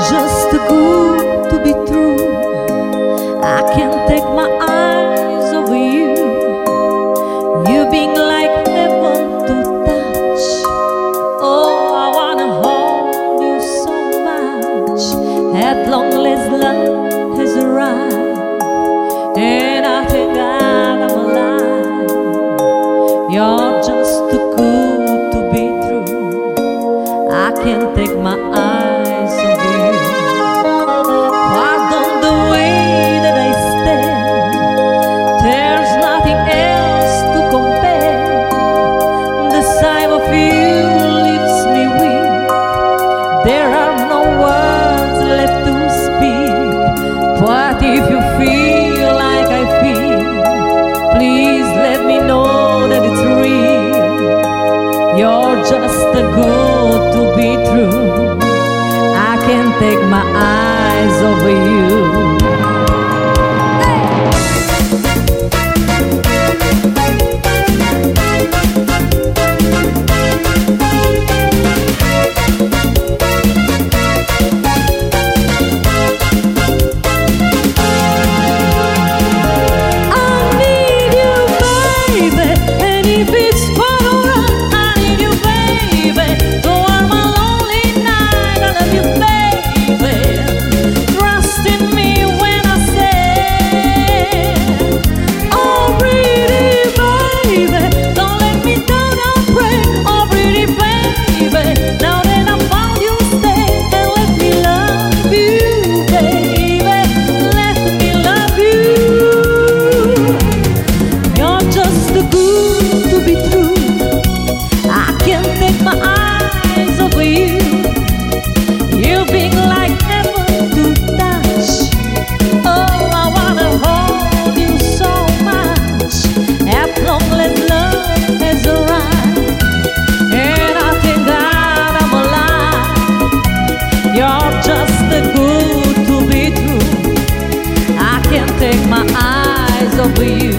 just too good to be true. I can't take my eyes over you. You being like heaven to touch. Oh, I wanna hold you so much. At long last love has arrived, and I thank God I'm alive. You're just too good to be true. I can't take my eyes off you. Pardon the way that I stand. There's nothing else to compare. The sight of you leaves me weak. There are no words left to speak. But if you feel like I feel, please let me know that it's real. You're just too good to be true. I can't take my eyes off you. You're just too good to be true. I can't take my eyes off you.